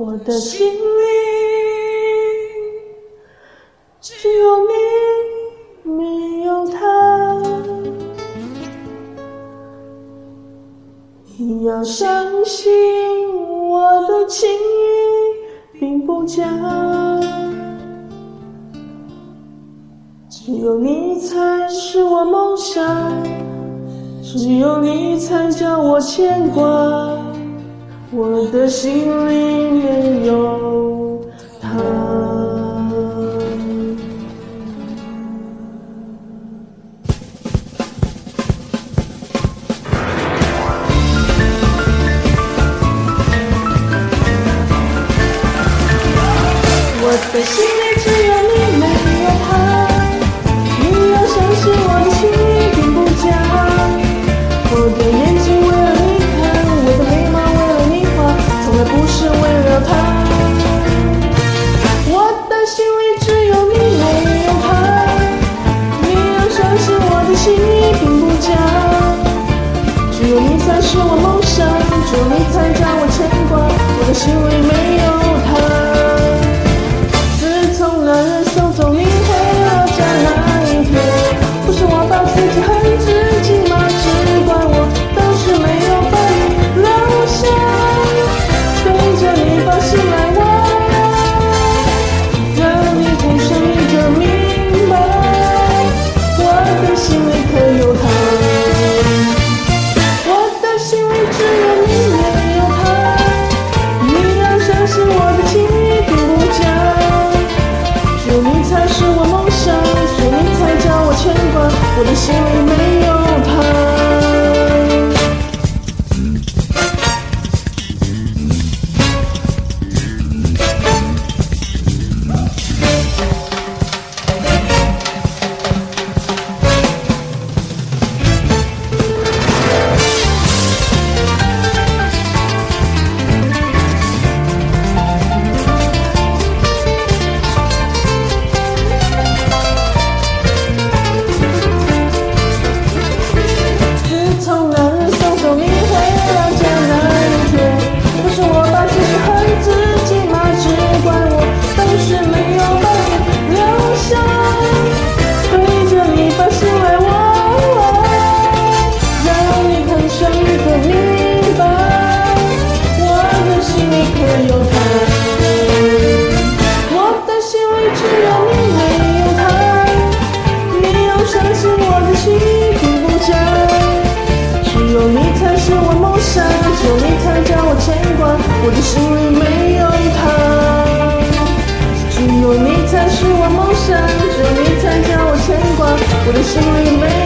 我的心里只有你，没有他。你要相信我的情意并不假，只有你才是我梦想，只有你才叫我牵挂。我的心里没有他。我的心里只有你，没有他。你要相信我的心意并不假。我的眼睛为了你看，我的眉毛为了你画，从来不是为了他。我的心里只有你，没有他。你要相信我的心意并不假。只有你才是我梦想，只有你才叫我牵挂。我的心里没有他。从那人送走你回老家那一天，不是我把自己恨自己吗？只怪我当时没有把你留下，陪着你把心来挖，让你痛上一个明白，我的心里可有他。我的心里只有你，没有他。你要相信我的情意并不假。只有你才是我梦想，只有你才叫我牵挂，我的心里没有他。我的心里没有他，只有你才是我梦想，只有你才叫我牵挂，我的心里没有